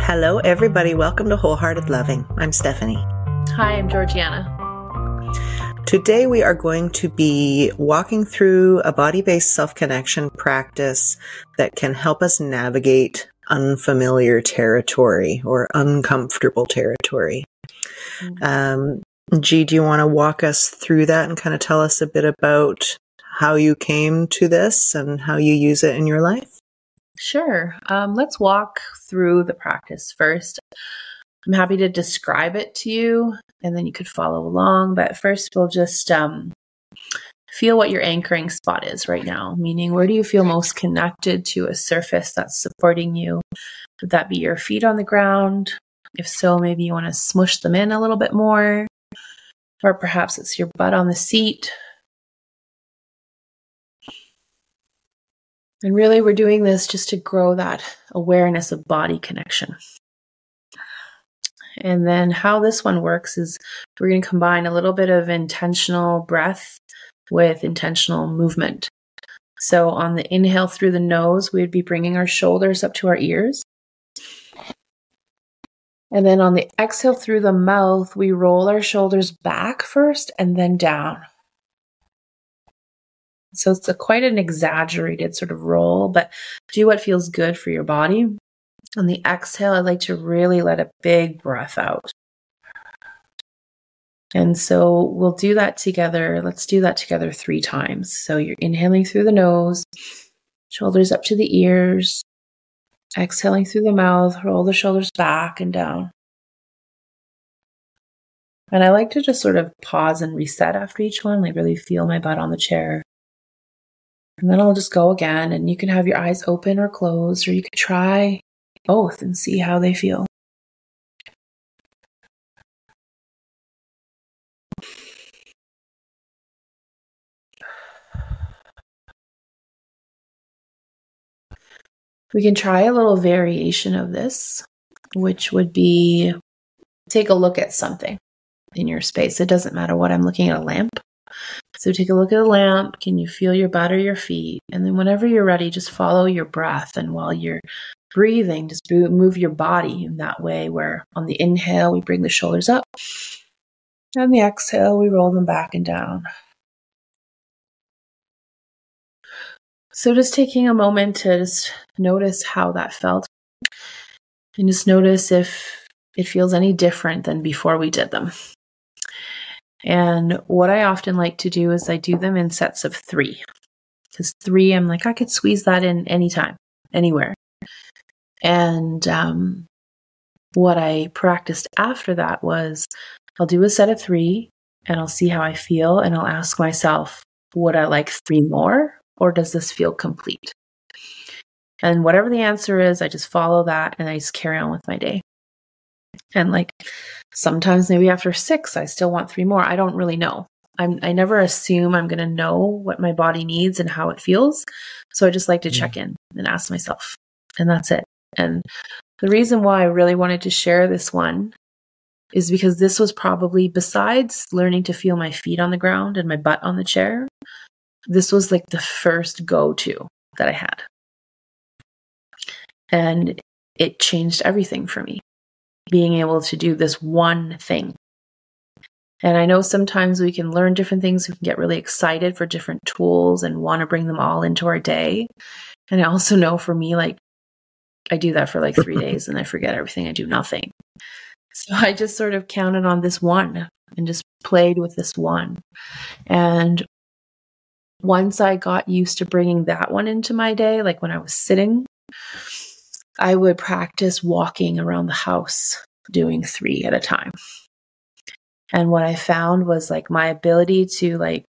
Hello, everybody. Welcome to Wholehearted Loving. I'm Stephanie. Hi, I'm Georgiana. Today we are going to be walking through a body-based self-connection practice that can help us navigate unfamiliar territory or uncomfortable territory. G, do you want to walk us through that and kind of tell us a bit about how you came to this and how you use it in your life? Sure. Let's walk through the practice first. I'm happy to describe it to you, and then you could follow along. But first, we'll just feel what your anchoring spot is right now, meaning where do you feel most connected to a surface that's supporting you? Would that be your feet on the ground? If so, maybe you want to smush them in a little bit more. Or perhaps it's your butt on the seat. And really, we're doing this just to grow that awareness of body connection. And then how this one works is we're going to combine a little bit of intentional breath with intentional movement. So on the inhale through the nose, we'd be bringing our shoulders up to our ears. And then on the exhale through the mouth, we roll our shoulders back first and then down. So it's quite an exaggerated sort of roll, but do what feels good for your body. On the exhale, I like to really let a big breath out. And so we'll do that together. Let's do that together 3 times. So you're inhaling through the nose, shoulders up to the ears, exhaling through the mouth, roll the shoulders back and down. And I like to just sort of pause and reset after each one, like really feel my butt on the chair. And then I'll just go again, and you can have your eyes open or closed, or you could try both and see how they feel. We can try a little variation of this, which would be take a look at something in your space. It doesn't matter what. I'm looking at a lamp. So take a look at a lamp. Can you feel your butt or your feet? And then whenever you're ready, just follow your breath. And while you're breathing, just move your body in that way where on the inhale, we bring the shoulders up. On the exhale, we roll them back and down. So just taking a moment to just notice how that felt. And just notice if it feels any different than before we did them. And what I often like to do is I do them in sets of 3. Because 3, I'm like, I could squeeze that in anytime, anywhere. And what I practiced after that was I'll do a set of 3 and I'll see how I feel. And I'll ask myself, would I like 3 more? Or does this feel complete? And whatever the answer is, I just follow that and I just carry on with my day. And like sometimes maybe after 6, I still want 3 more. I don't really know. I never assume I'm going to know what my body needs and how it feels. So I just like to check in and ask myself. And that's it. And the reason why I really wanted to share this one is because this was probably, besides learning to feel my feet on the ground and my butt on the chair, this was like the first go-to that I had. And it changed everything for me, being able to do this one thing. And I know sometimes we can learn different things. We can get really excited for different tools and want to bring them all into our day. And I also know for me, like, I do that for like 3 days and I forget everything. I do nothing. So I just sort of counted on this one and just played with this one. And once I got used to bringing that one into my day, like when I was sitting, I would practice walking around the house doing 3 at a time. And what I found was like my ability to like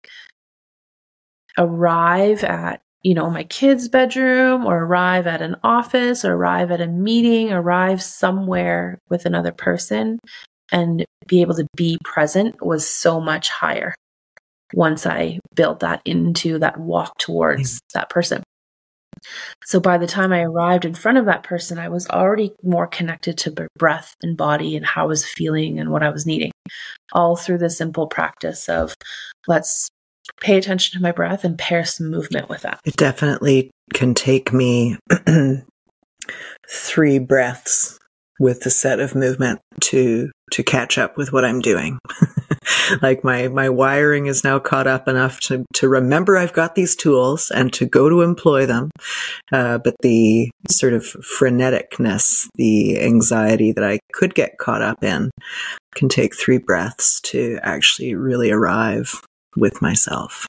arrive at, my kid's bedroom or arrive at an office or arrive at a meeting, arrive somewhere with another person and be able to be present was so much higher once I built that into that walk towards that person. So by the time I arrived in front of that person, I was already more connected to breath and body and how I was feeling and what I was needing, all through the simple practice of let's pay attention to my breath and pair some movement with that. It definitely can take me 3 breaths with the set of movement to catch up with what I'm doing. Like my wiring is now caught up enough to remember I've got these tools and to go to employ them. But the sort of freneticness, the anxiety that I could get caught up in can take 3 breaths to actually really arrive with myself.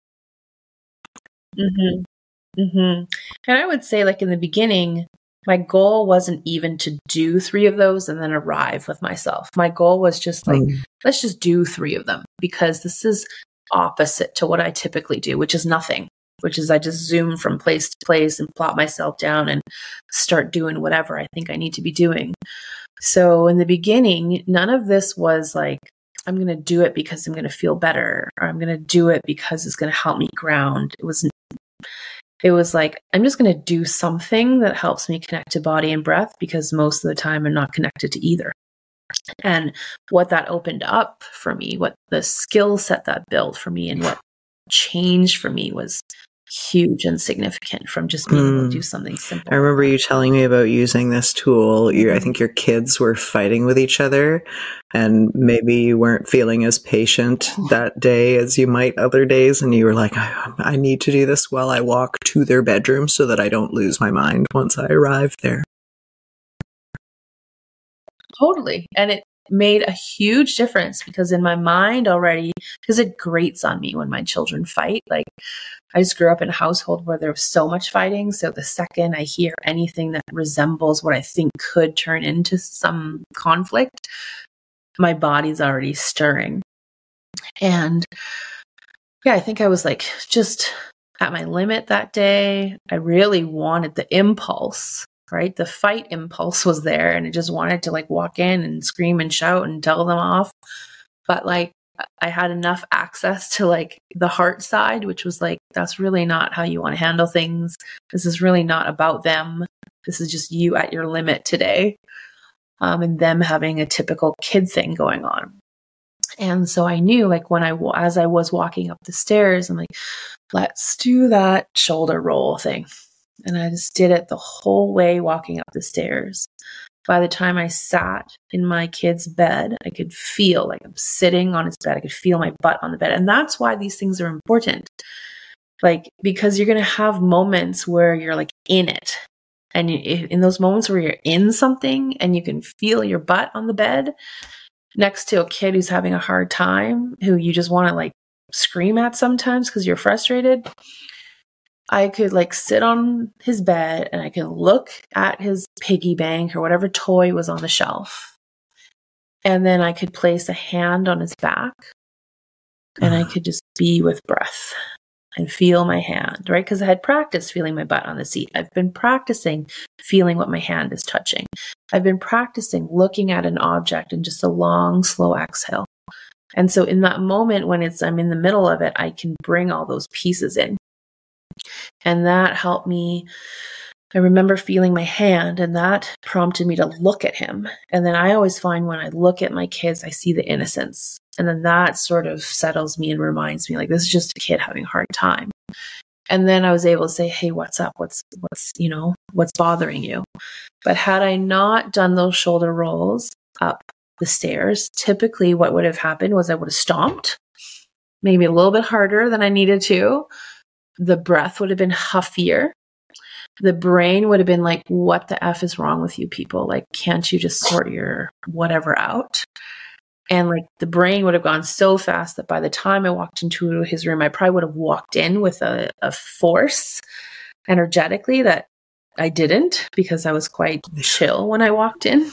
Mm-hmm. Mm-hmm. And I would say, like, in the beginning, my goal wasn't even to do 3 of those and then arrive with myself. My goal was just like, let's just do 3 of them, because this is opposite to what I typically do, which is nothing, which is I just zoom from place to place and plop myself down and start doing whatever I think I need to be doing. So in the beginning, none of this was like, I'm going to do it because I'm going to feel better, or I'm going to do it because it's going to help me ground. It was like, I'm just going to do something that helps me connect to body and breath, because most of the time I'm not connected to either. And what that opened up for me, what the skill set that built for me, and what changed for me was huge and significant from just being able to do something simple. I remember you telling me about using this tool. I think your kids were fighting with each other, and maybe you weren't feeling as patient that day as you might other days. And you were like, I need to do this while I walk to their bedroom so that I don't lose my mind once I arrive there. Totally. And it made a huge difference, because in my mind already, because it grates on me when my children fight. Like, I just grew up in a household where there was so much fighting. So the second I hear anything that resembles what I think could turn into some conflict, my body's already stirring. And yeah, I think I was like just at my limit that day. I really wanted the impulse, right? The fight impulse was there, and I just wanted to like walk in and scream and shout and tell them off. But like, I had enough access to like the heart side, which was like, that's really not how you want to handle things. This is really not about them. This is just you at your limit today. And them having a typical kid thing going on. And so I knew, like, as I was walking up the stairs, I'm like, let's do that shoulder roll thing. And I just did it the whole way walking up the stairs. By the time I sat in my kid's bed, I could feel like I'm sitting on his bed. I could feel my butt on the bed. And that's why these things are important. Like, because you're going to have moments where you're like in it. And in those moments where you're in something and you can feel your butt on the bed next to a kid who's having a hard time, who you just want to like scream at sometimes because you're frustrated, I could like sit on his bed and I could look at his piggy bank or whatever toy was on the shelf. And then I could place a hand on his back and I could just be with breath and feel my hand, right? Because I had practiced feeling my butt on the seat. I've been practicing feeling what my hand is touching. I've been practicing looking at an object and just a long, slow exhale. And so in that moment when I'm in the middle of it, I can bring all those pieces in. And that helped me. I remember feeling my hand, and that prompted me to look at him. And then I always find when I look at my kids, I see the innocence. And then that sort of settles me and reminds me, like, this is just a kid having a hard time. And then I was able to say, hey, what's up? What's bothering you? But had I not done those shoulder rolls up the stairs, typically what would have happened was I would have stomped, maybe a little bit harder than I needed to. The breath would have been huffier. The brain would have been like, what the F is wrong with you people? Like, can't you just sort your whatever out? And like the brain would have gone so fast that by the time I walked into his room, I probably would have walked in with a force energetically that I didn't, because I was quite chill when I walked in.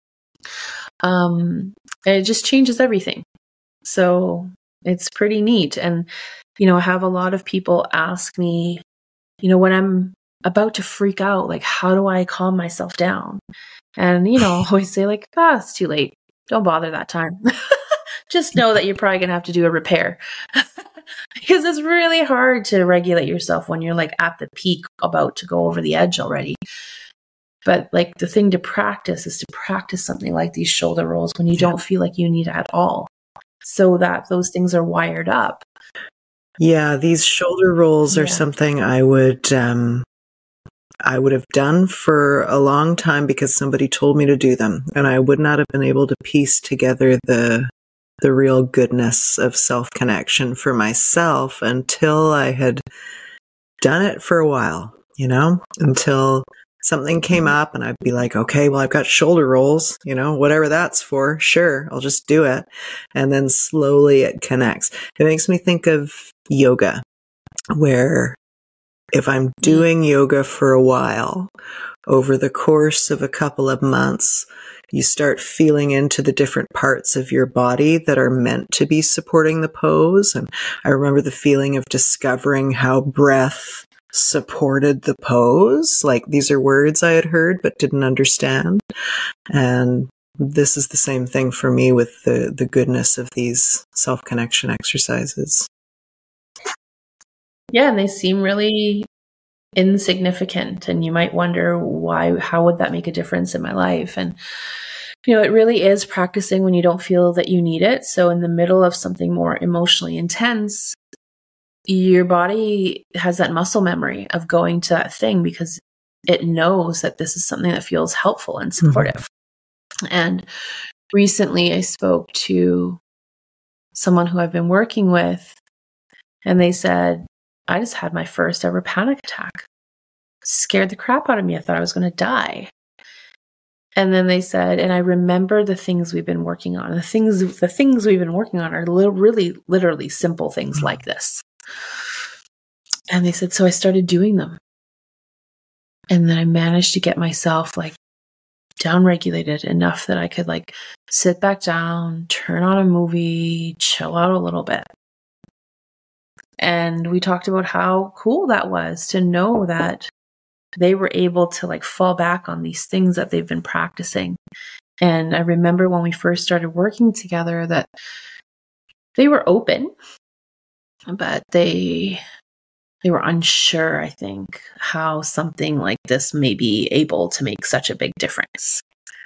And it just changes everything. So it's pretty neat. And, I have a lot of people ask me, when I'm about to freak out, like, how do I calm myself down? And, I'll always say like, it's too late. Don't bother that time. Just know that you're probably going to have to do a repair. Because it's really hard to regulate yourself when you're like at the peak, about to go over the edge already. But like the thing to practice is to practice something like these shoulder rolls when you don't feel like you need it at all, so that those things are wired up. Yeah, these shoulder rolls are something I would I would have done for a long time because somebody told me to do them. And I would not have been able to piece together the real goodness of self-connection for myself until I had done it for a while, until something came up and I'd be like, okay, well, I've got shoulder rolls, whatever that's for. Sure. I'll just do it. And then slowly it connects. It makes me think of yoga, where if I'm doing yoga for a while, over the course of a couple of months, you start feeling into the different parts of your body that are meant to be supporting the pose. And I remember the feeling of discovering how breath supported the pose. Like, these are words I had heard but didn't understand. And this is the same thing for me with the goodness of these self-connection exercises. Yeah, and they seem really insignificant, and you might wonder how would that make a difference in my life? And it really is practicing when you don't feel that you need it. So in the middle of something more emotionally intense, your body has that muscle memory of going to that thing because it knows that this is something that feels helpful and supportive. Mm-hmm. And recently I spoke to someone who I've been working with, and they said, I just had my first ever panic attack. Scared the crap out of me. I thought I was going to die. And then they said, and I remember the things we've been working on. The things we've been working on are really, literally simple things like this. And they said, so I started doing them. And then I managed to get myself down-regulated enough that I could sit back down, turn on a movie, chill out a little bit. And we talked about how cool that was to know that they were able to fall back on these things that they've been practicing. And I remember when we first started working together that they were open, but they were unsure, I think, how something like this may be able to make such a big difference.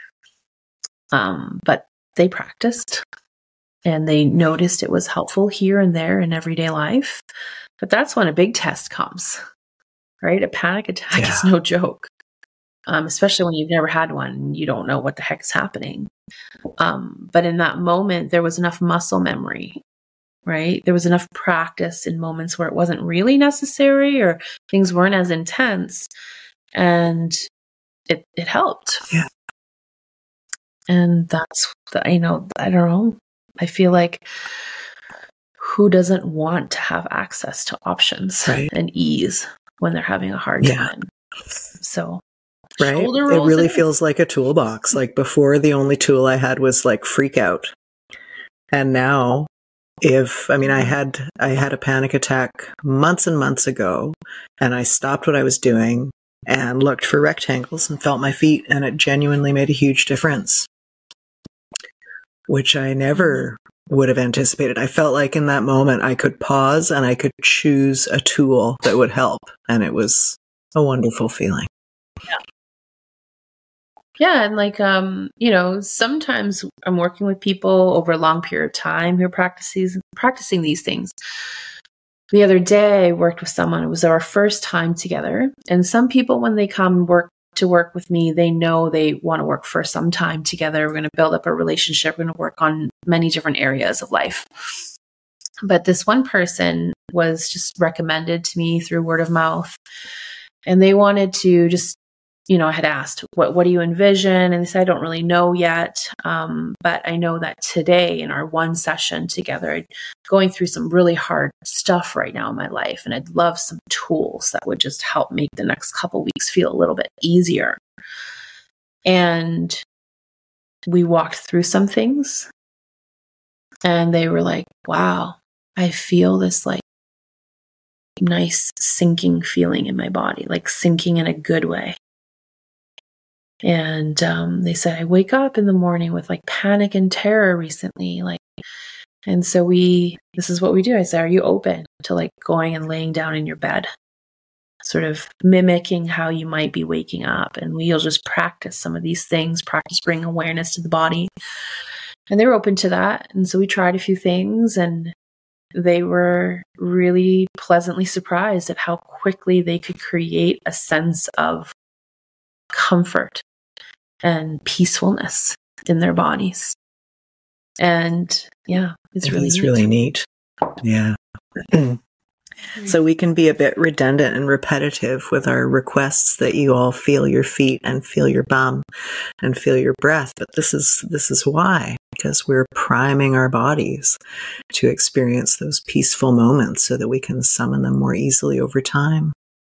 But they practiced and they noticed it was helpful here and there in everyday life. But that's when a big test comes. Right? A panic attack is no joke, especially when you've never had one and you don't know what the heck is happening. But in that moment, there was enough muscle memory, right? There was enough practice in moments where it wasn't really necessary or things weren't as intense, and it helped. Yeah. And that's, I don't know. I feel like who doesn't want to have access to options and ease when they're having a hard time? So, right. It really feels like a toolbox. Like before, the only tool I had was freak out. And now I had a panic attack months and months ago, and I stopped what I was doing and looked for rectangles and felt my feet, and it genuinely made a huge difference, which I never would have anticipated. I felt like in that moment I could pause and I could choose a tool that would help. And it was a wonderful feeling. Yeah. And sometimes I'm working with people over a long period of time who are practicing these things. The other day I worked with someone, it was our first time together. And some people, when they come to work with me, they know they want to work for some time together. We're going to build up a relationship. We're going to work on many different areas of life. But this one person was just recommended to me through word of mouth. And they wanted to just, I had asked, what do you envision? And they said, I don't really know yet. But I know that today in our one session together, I'm going through some really hard stuff right now in my life. And I'd love some tools that would just help make the next couple weeks feel a little bit easier. And we walked through some things and they were like, wow, I feel this nice sinking feeling in my body, sinking in a good way. And they said, I wake up in the morning with panic and terror recently. And so this is what we do. I said, are you open to going and laying down in your bed, sort of mimicking how you might be waking up? And we'll just practice some of these things, practice bringing awareness to the body. And they were open to that. And so we tried a few things, and they were really pleasantly surprised at how quickly they could create a sense of comfort and peacefulness in their bodies. And yeah, it's really neat. Yeah. So we can be a bit redundant and repetitive with our requests that you all feel your feet and feel your bum and feel your breath. But this is why, because we're priming our bodies to experience those peaceful moments so that we can summon them more easily over time.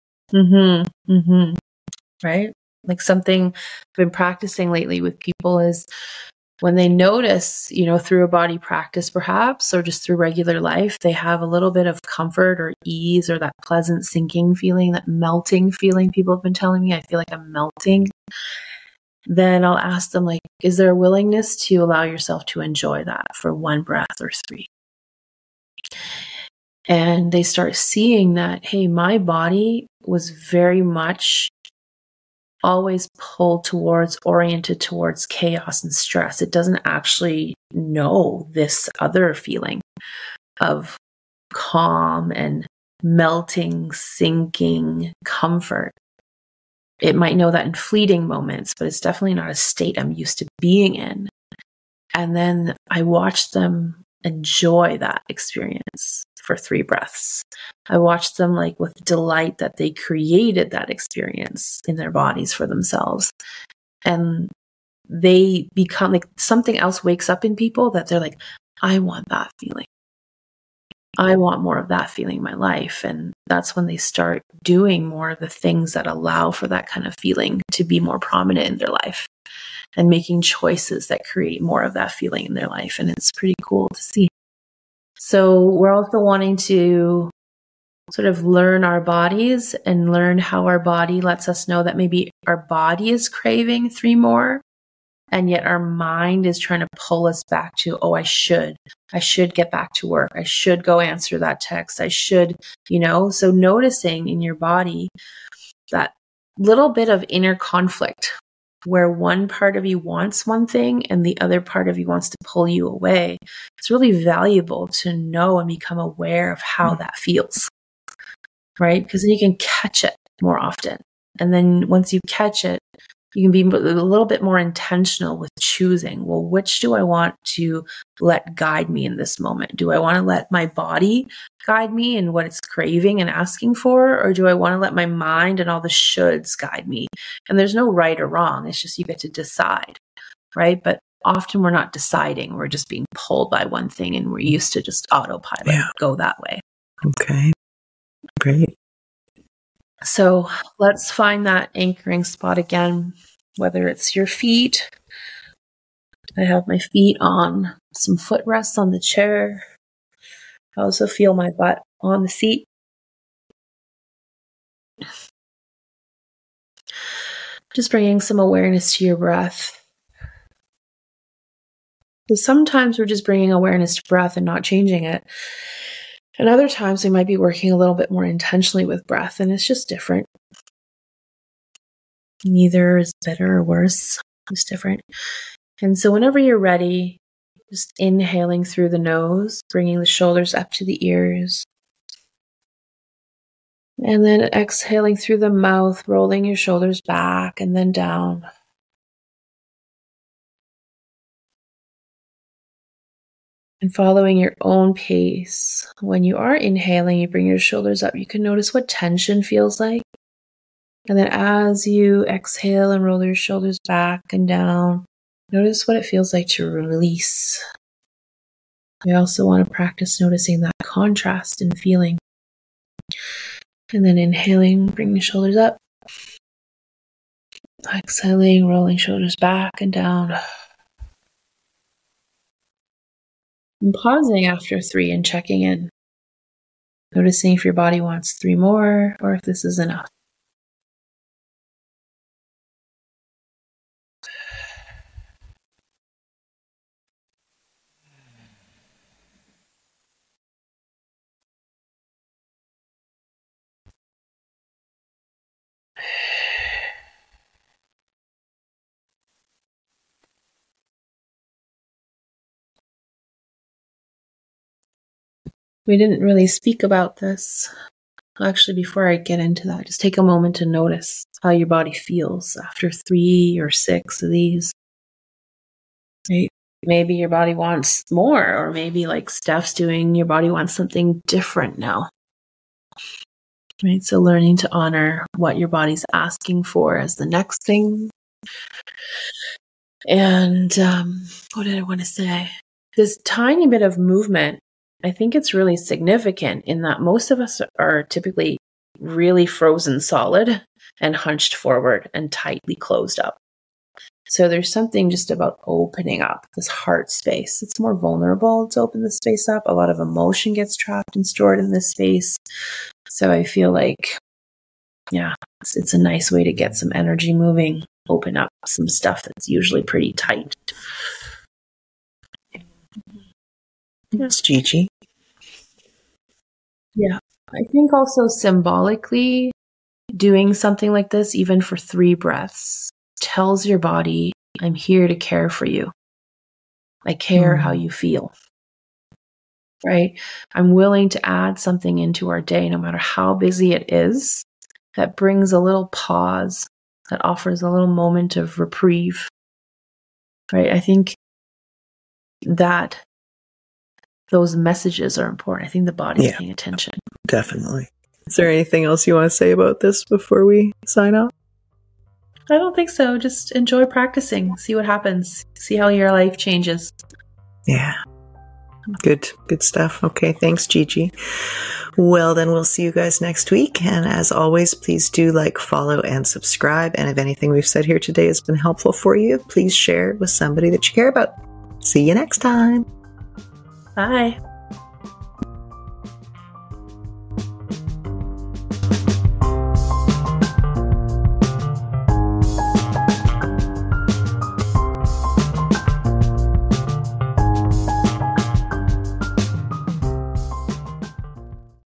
Right? Like something I've been practicing lately with people is when they notice, through a body practice perhaps, or just through regular life, they have a little bit of comfort or ease or that pleasant sinking feeling, that melting feeling people have been telling me, I feel like I'm melting. Then I'll ask them, like, is there a willingness to allow yourself to enjoy that for 1 breath or 3? And they start seeing that, hey, my body was very much always oriented towards chaos and stress. It doesn't actually know this other feeling of calm and melting, sinking comfort. It might know that in fleeting moments, but it's definitely not a state I'm used to being in. And then I watch them enjoy that experience for 3 breaths. I watch them like with delight that they created that experience in their bodies for themselves. And they become like something else wakes up in people that they're like, I want that feeling. I want more of that feeling in my life. And that's when they start doing more of the things that allow for that kind of feeling to be more prominent in their life and making choices that create more of that feeling in their life. And it's pretty cool to see. So we're also wanting to sort of learn our bodies and learn how our body lets us know that maybe our body is craving 3 more. And yet our mind is trying to pull us back to, oh, I should get back to work. I should go answer that text. I should, so noticing in your body that little bit of inner conflict where one part of you wants one thing and the other part of you wants to pull you away. It's really valuable to know and become aware of how that feels, right? Because then you can catch it more often. And then once you catch it, you can be a little bit more intentional with choosing, well, which do I want to let guide me in this moment? Do I want to let my body guide me in what it's craving and asking for? Or do I want to let my mind and all the shoulds guide me? And there's no right or wrong. It's just you get to decide, right? But often we're not deciding. We're just being pulled by one thing and we're used to just autopilot, go that way. Okay, great. So let's find that anchoring spot again, whether it's your feet. I have my feet on some footrests on the chair. I also feel my butt on the seat. Just bringing some awareness to your breath. So sometimes we're just bringing awareness to breath and not changing it. And other times we might be working a little bit more intentionally with breath, and it's just different. Neither is better or worse. It's different. And so whenever you're ready, just inhaling through the nose, bringing the shoulders up to the ears. And then exhaling through the mouth, rolling your shoulders back and then down. And following your own pace. When you are inhaling, you bring your shoulders up. You can notice what tension feels like. And then as you exhale and roll your shoulders back and down, notice what it feels like to release. We also want to practice noticing that contrast in feeling. And then inhaling, bring the shoulders up. Exhaling, rolling shoulders back and down. And pausing after 3 and checking in. Noticing if your body wants 3 more or if this is enough. We didn't really speak about this. Actually, before I get into that, just take a moment to notice how your body feels after 3 or 6 of these. Right? Maybe your body wants more, or maybe like Steph's doing, your body wants something different now. Right? So learning to honor what your body's asking for as the next thing. And what did I want to say? This tiny bit of movement, I think it's really significant in that most of us are typically really frozen solid and hunched forward and tightly closed up. So there's something just about opening up this heart space. It's more vulnerable to open the space up. A lot of emotion gets trapped and stored in this space. So I feel like, yeah, it's a nice way to get some energy moving, open up some stuff that's usually pretty tight. Yes, Gigi. Yeah. I think also symbolically doing something like this, even for 3 breaths, tells your body, I'm here to care for you. I care how you feel. Right? I'm willing to add something into our day, no matter how busy it is, that brings a little pause, that offers a little moment of reprieve. Right? I think that those messages are important. I think the body's paying attention. Definitely. Is there anything else you want to say about this before we sign off? I don't think so. Just enjoy practicing. See what happens. See how your life changes. Yeah. Good stuff. Okay. Thanks, Gigi. Well, then we'll see you guys next week. And as always, please do like, follow, and subscribe. And if anything we've said here today has been helpful for you, please share it with somebody that you care about. See you next time. Bye.